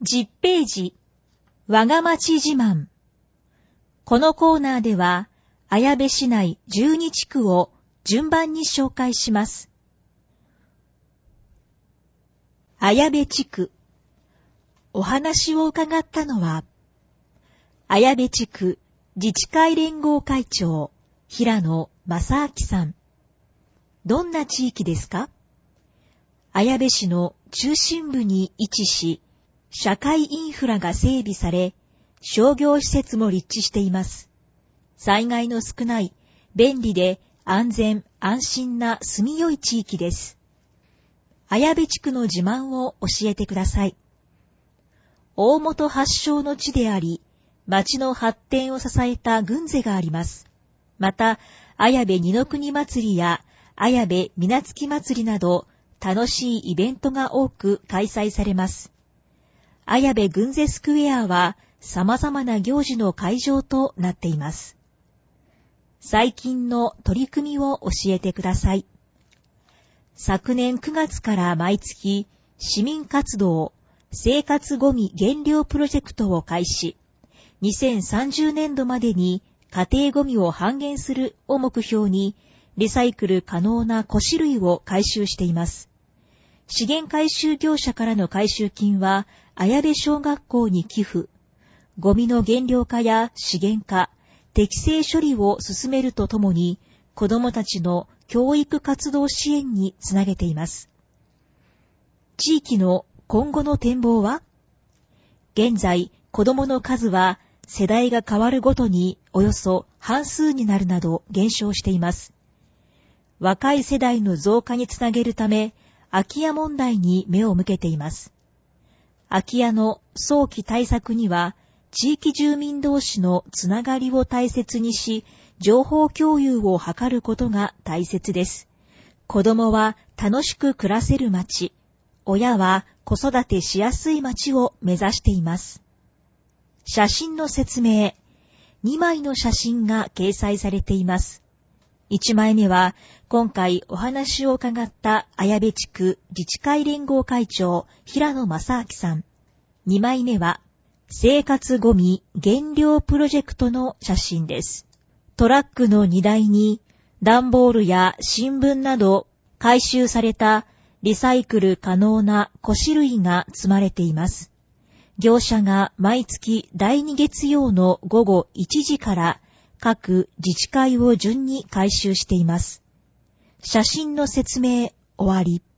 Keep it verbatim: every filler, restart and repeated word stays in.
じゅっページ、我が町自慢。このコーナーでは、綾部市内じゅうに地区を順番に紹介します。綾部地区。お話を伺ったのは、綾部地区自治会連合会長、平野正明さん。どんな地域ですか？綾部市の中心部に位置し、社会インフラが整備され、商業施設も立地しています。災害の少ない、便利で安全安心な住みよい地域です。綾部地区の自慢を教えてください。大本発祥の地であり、町の発展を支えた軍勢があります。また、綾部二の国祭りや綾部水月祭りなど、楽しいイベントが多く開催されます。綾部軍勢スクエアは様々な行事の会場となっています。最近の取り組みを教えてください。昨年くがつから毎月、市民活動、生活ゴミ減量プロジェクトを開始。にせんさんじゅうねんどまでに家庭ゴミを半減するを目標に、リサイクル可能な古紙類を回収しています。資源回収業者からの回収金は、綾部小学校に寄付。ゴミの減量化や資源化、適正処理を進めるとともに、子どもたちの教育活動支援につなげています。地域の今後の展望は？現在、子どもの数は世代が変わるごとにおよそ半数になるなど減少しています。若い世代の増加につなげるため、空き家問題に目を向けています。空き家の早期対策には、地域住民同士のつながりを大切にし、情報共有を図ることが大切です。子供は楽しく暮らせる町、親は子育てしやすい町を目指しています。写真の説明。にまいの写真が掲載されています。いちまいめは、今回お話を伺った綾部地区自治会連合会長、平野正明さん。にまいめは、生活ゴミ減量プロジェクトの写真です。トラックの荷台に、段ボールや新聞など回収されたリサイクル可能な古紙類が積まれています。業者が毎月だいに月曜のごごいちじから各自治会を順に回収しています。写真の説明終わり。